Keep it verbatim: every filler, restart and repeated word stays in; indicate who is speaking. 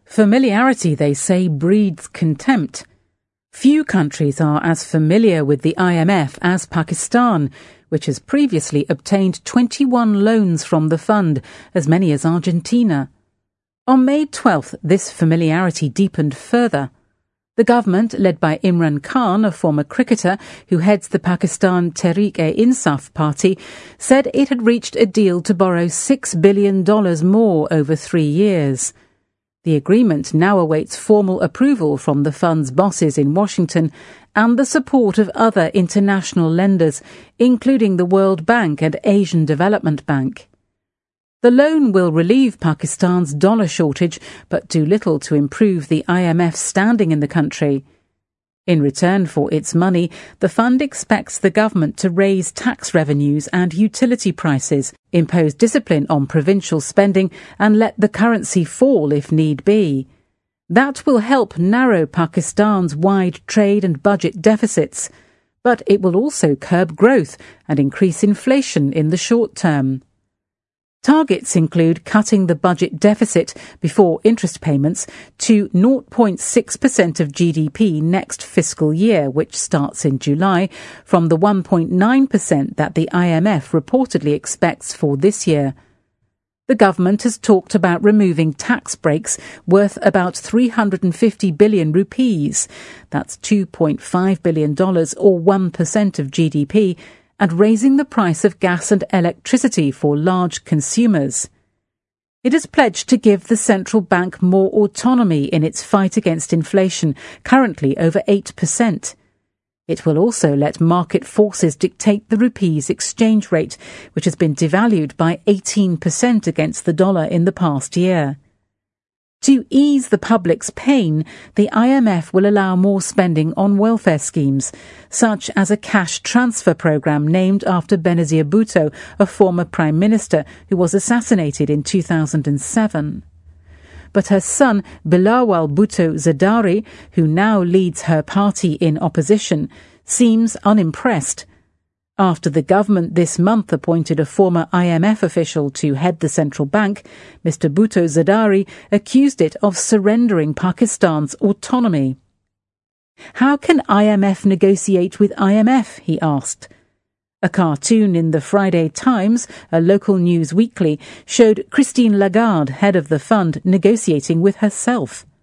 Speaker 1: Familiarity, they say, breeds contempt. Few countries are as familiar with the I M F as Pakistan, which has previously obtained twenty-one loans from the fund, as many as Argentina. On May twelfth, this familiarity deepened further. The government, led by Imran Khan, a former cricketer who heads the Pakistan Tehreek-e-Insaf party, said it had reached a deal to borrow six billion dollars more over three years. The agreement now awaits formal approval from the fund's bosses in Washington and the support of other international lenders, including the World Bank and Asian Development Bank. The loan will relieve Pakistan's dollar shortage, but do little to improve the I M F's standing in the country. In return for its money, the fund expects the government to raise tax revenues and utility prices, impose discipline on provincial spending, and let the currency fall if need be. That will help narrow Pakistan's wide trade and budget deficits, but it will also curb growth and increase inflation in the short term. Targets include cutting the budget deficit before interest payments to zero point six percent of G D P next fiscal year, which starts in July, from the one point nine percent that the I M F reportedly expects for this year. The government has talked about removing tax breaks worth about three hundred fifty billion rupees, that's two point five billion dollars or one percent of G D P, and raising the price of gas and electricity for large consumers. It has pledged to give the central bank more autonomy in its fight against inflation, currently over eight percent. It will also let market forces dictate the rupee's exchange rate, which has been devalued by eighteen percent against the dollar in the past year. To ease the public's pain, the I M F will allow more spending on welfare schemes, such as a cash transfer program named after Benazir Bhutto, a former prime minister who was assassinated in two thousand seven. But her son, Bilawal Bhutto Zardari, who now leads her party in opposition, seems unimpressed. After the government this month appointed a former I M F official to head the central bank, Mister Bhutto Zardari accused it of surrendering Pakistan's autonomy. How can I M F negotiate with I M F, he asked. A cartoon in the Friday Times, a local news weekly, showed Christine Lagarde, head of the fund, negotiating with herself.